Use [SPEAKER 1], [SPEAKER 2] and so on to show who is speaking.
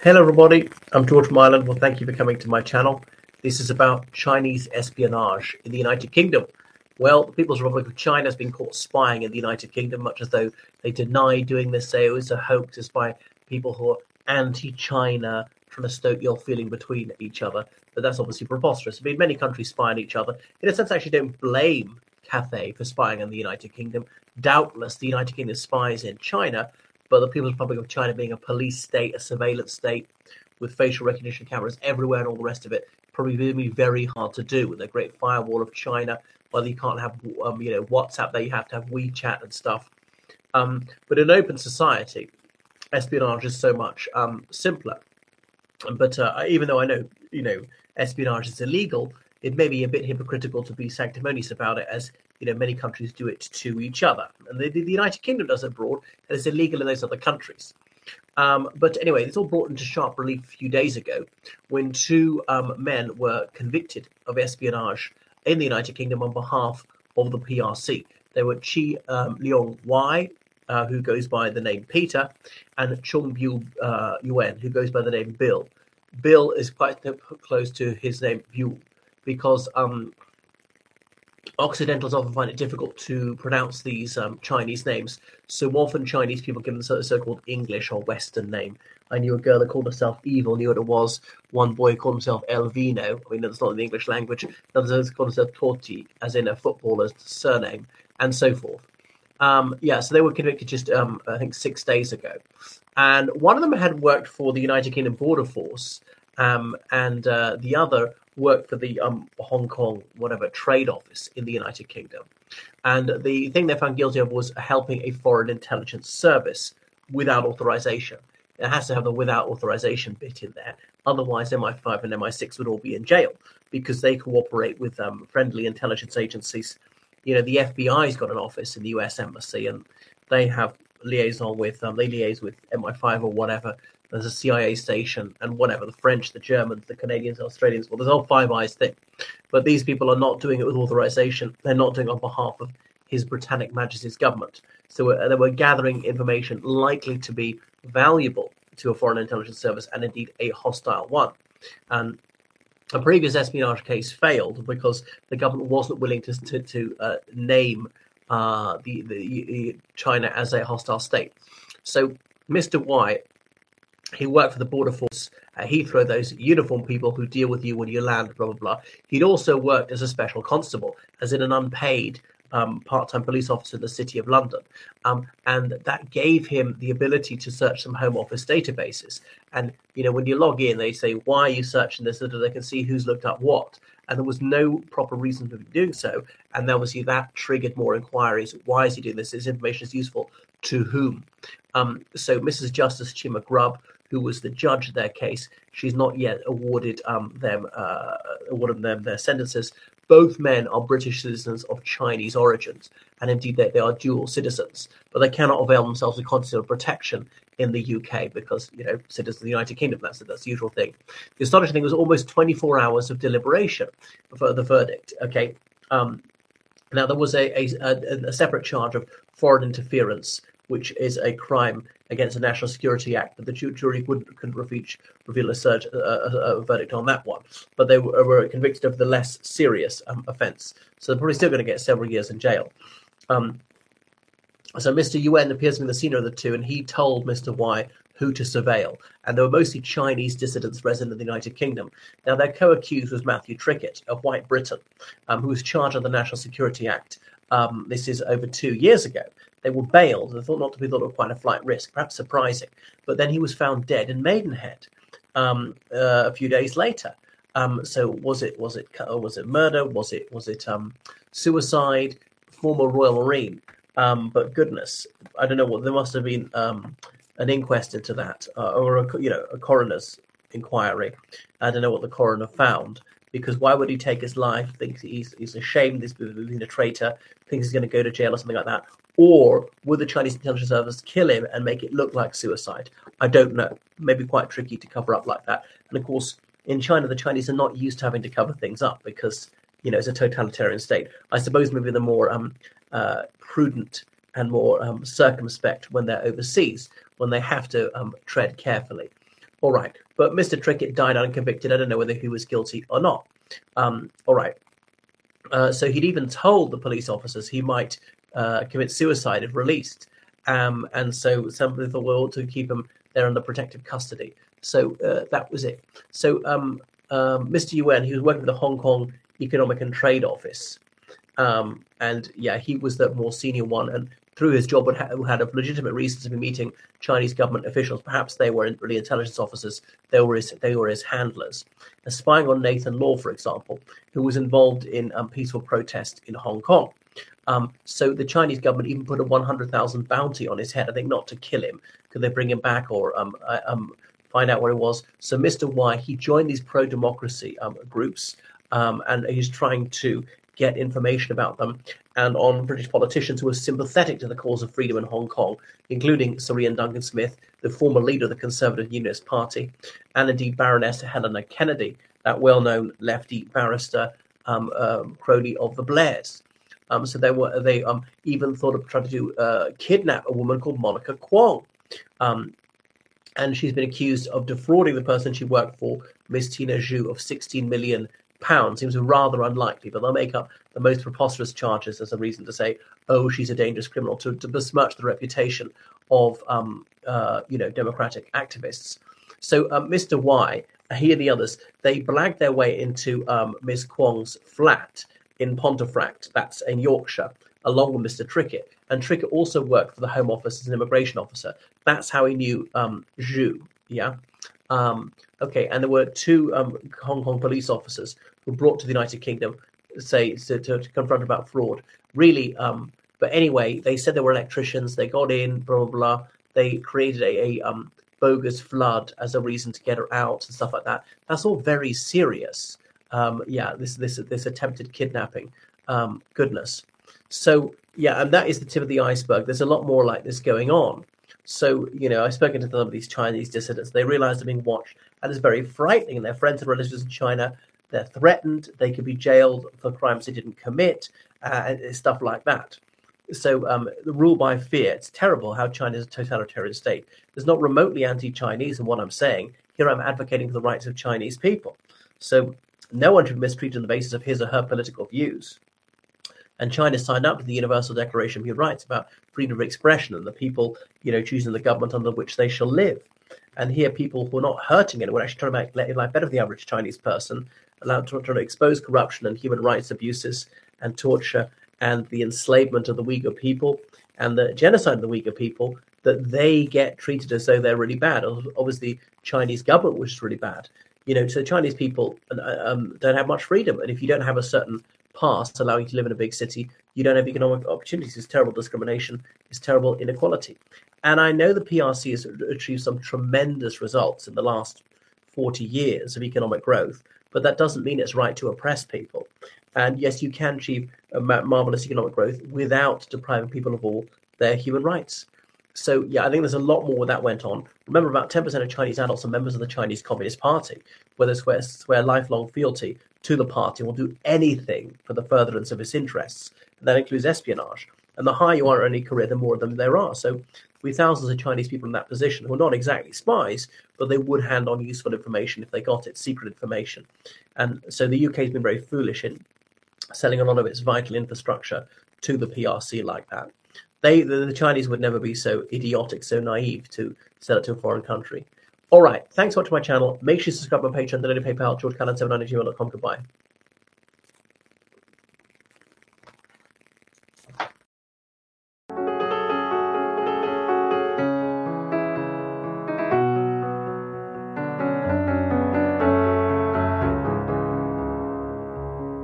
[SPEAKER 1] Hello everybody, I'm George from Ireland. Well, thank you for coming to my channel. This is about Chinese espionage in the United Kingdom. Well, the People's Republic of China has been caught spying in the United Kingdom, much as though they deny doing this, say it was a hoax to spy people who are anti-China, trying to stoke ill feeling between each other. But that's obviously preposterous. I mean, many countries spy on each other. In a sense, I actually don't blame Cathay for spying on the United Kingdom. Doubtless, the United Kingdom spies in China, but the People's Republic of China being a police state, a surveillance state, with facial recognition cameras everywhere and all the rest of it, probably going to be very hard to do with the Great Firewall of China. Whether you can't have, WhatsApp there, you have to have WeChat and stuff. But in an open society, espionage is so much simpler. But even though I know, espionage is illegal, it may be a bit hypocritical to be sanctimonious about it, as many countries do it to each other. And the United Kingdom does it abroad, and it's illegal in those other countries. But anyway, it's all brought into sharp relief a few days ago when two men were convicted of espionage in the United Kingdom on behalf of the PRC. They were Chi Leong Wai, who goes by the name Peter, and Chung Bu Yuen, who goes by the name Bill. Bill is quite close to his name Yu, because Occidentals often find it difficult to pronounce these Chinese names. So often Chinese people give them a so-called English or Western name. I knew a girl that called herself Evil, knew what it was. One boy called himself Elvino. I mean, that's not in the English language. Others called himself Totti, as in a footballer's surname, and so forth. So they were convicted just, I think, 6 days ago. And one of them had worked for the United Kingdom Border Force, and the other worked for the Hong Kong, trade office in the United Kingdom. And the thing they found guilty of was helping a foreign intelligence service without authorization. It has to have the without authorization bit in there. Otherwise, MI5 and MI6 would all be in jail because they cooperate with friendly intelligence agencies. The FBI's got an office in the US Embassy, and they have liaison with, they liaise with MI5 or whatever. There's a CIA station and whatever, the French, the Germans, the Canadians, the Australians, well, there's all Five Eyes thing. But these people are not doing it with authorization. They're not doing it on behalf of His Britannic Majesty's government. So they were gathering information likely to be valuable to a foreign intelligence service, and indeed a hostile one. And a previous espionage case failed because the government wasn't willing to name the China as a hostile state. So Mr. White, he worked for the Border Force at Heathrow, those uniformed people who deal with you when you land, blah, blah, blah. He'd also worked as a special constable, as in an unpaid part-time police officer in the City of London. And that gave him the ability to search some Home Office databases. And, when you log in, they say, why are you searching this? So that they can see who's looked up what. And there was no proper reason for doing so. And obviously that triggered more inquiries. Why is he doing this? This information is useful to whom? So Mrs. Justice Chima Grubb, who was the judge of their case, she's not yet awarded them their sentences. Both men are British citizens of Chinese origins, and indeed they are dual citizens, but they cannot avail themselves of consular protection in the UK because, citizens of the United Kingdom, that's the usual thing. The astonishing thing was almost 24 hours of deliberation for the verdict. Okay. Now, there was a separate charge of foreign interference, which is a crime against the National Security Act, but the jury couldn't reveal a verdict on that one. But they were convicted of the less serious offence, so they're probably still going to get several years in jail. So Mr. Yuen appears to be the senior of the two, and he told Mr. Y who to surveil, and they were mostly Chinese dissidents resident in the United Kingdom. Now, their co-accused was Matthew Trickett of White Britain, who was charged under the National Security Act. This is over 2 years ago. They were bailed. They thought not to be thought of quite a flight risk, perhaps surprising. But then he was found dead in Maidenhead a few days later. So was it murder? Was it suicide? Former Royal Marine. But goodness, I don't know what. There must have been an inquest into that, or a coroner's inquiry. I don't know what the coroner found. Because why would he take his life? Thinks he's ashamed, he's been a traitor, thinks he's going to go to jail or something like that. Or would the Chinese intelligence service kill him and make it look like suicide? I don't know. Maybe quite tricky to cover up like that. And of course, in China, the Chinese are not used to having to cover things up because, it's a totalitarian state. I suppose maybe they're more prudent and more circumspect when they're overseas, when they have to tread carefully. All right, but Mr. Trickett died unconvicted. I don't know whether he was guilty or not. All right. So he'd even told the police officers he might commit suicide if released. And so somebody thought, well, to keep him there under protective custody. So that was it. So Mr. Yuan, he was working for the Hong Kong Economic and Trade Office. And yeah, he was the more senior one. And through his job, had a legitimate reason to be meeting Chinese government officials. Perhaps they weren't really intelligence officers. They were his handlers. Spying on Nathan Law, for example, who was involved in peaceful protest in Hong Kong. So the Chinese government even put a 100,000 bounty on his head. I think not to kill him. Could they bring him back or find out where he was? So Mr. Y, he joined these pro-democracy groups, and he's trying to get information about them and on British politicians who were sympathetic to the cause of freedom in Hong Kong, including Sir Ian Duncan Smith, the former leader of the Conservative Unionist Party, and indeed Baroness Helena Kennedy, that well-known lefty barrister crony of the Blairs. So they even thought of trying to kidnap a woman called Monica Kwong. And she's been accused of defrauding the person she worked for, Miss Tina Zhu, of £16 million. Seems rather unlikely, but they'll make up the most preposterous charges as a reason to say, oh, she's a dangerous criminal, to besmirch the reputation of democratic activists. So Mr. Y, he and the others, they blagged their way into Miss Kwong's flat in Pontefract, that's in Yorkshire, along with Mr. Trickett. And Trickett also worked for the Home Office as an immigration officer. That's how he knew Zhu, yeah? Okay, and there were two Hong Kong police officers who were brought to the United Kingdom to confront about fraud. Really, but anyway, they said they were electricians. They got in, blah, blah, blah. They created a bogus flood as a reason to get her out and stuff like that. That's all very serious. This attempted kidnapping. Goodness. So, yeah, and that is the tip of the iceberg. There's a lot more like this going on. So, I've spoken to some of these Chinese dissidents. They realize they're being watched, and it's very frightening. Their friends and relatives in China, they're threatened. They could be jailed for crimes they didn't commit, and stuff like that. So, the rule by fear, it's terrible how China is a totalitarian state. There's not remotely anti-Chinese in what I'm saying. Here I'm advocating for the rights of Chinese people. So, no one should be mistreated on the basis of his or her political views. And China signed up to the Universal Declaration of Human Rights about freedom of expression and the people, choosing the government under which they shall live. And here, people who are not hurting anyone, actually trying to make life better for the average Chinese person, allowed to try to expose corruption and human rights abuses and torture and the enslavement of the Uyghur people and the genocide of the Uyghur people, that they get treated as though they're really bad. Obviously, Chinese government, which is really bad. So Chinese people don't have much freedom. And if you don't have a certain past allowing you to live in a big city, you don't have economic opportunities. It's terrible discrimination. It's terrible inequality. And I know the PRC has achieved some tremendous results in the last 40 years of economic growth, but that doesn't mean it's right to oppress people. And yes, you can achieve a marvelous economic growth without depriving people of all their human rights. So, yeah, I think there's a lot more where that went on. Remember, about 10% of Chinese adults are members of the Chinese Communist Party, where they swear lifelong fealty to the party and will do anything for the furtherance of its interests. And that includes espionage. And the higher you are in any career, the more of them there are. So we have thousands of Chinese people in that position who are not exactly spies, but they would hand on useful information if they got it, secret information. And so the UK has been very foolish in selling a lot of its vital infrastructure to the PRC like that. The Chinese would never be so idiotic, so naive to sell it to a foreign country. All right. Thanks for watching my channel. Make sure you subscribe to my Patreon, donate to PayPal, georgecannon790@gmail.com. Goodbye.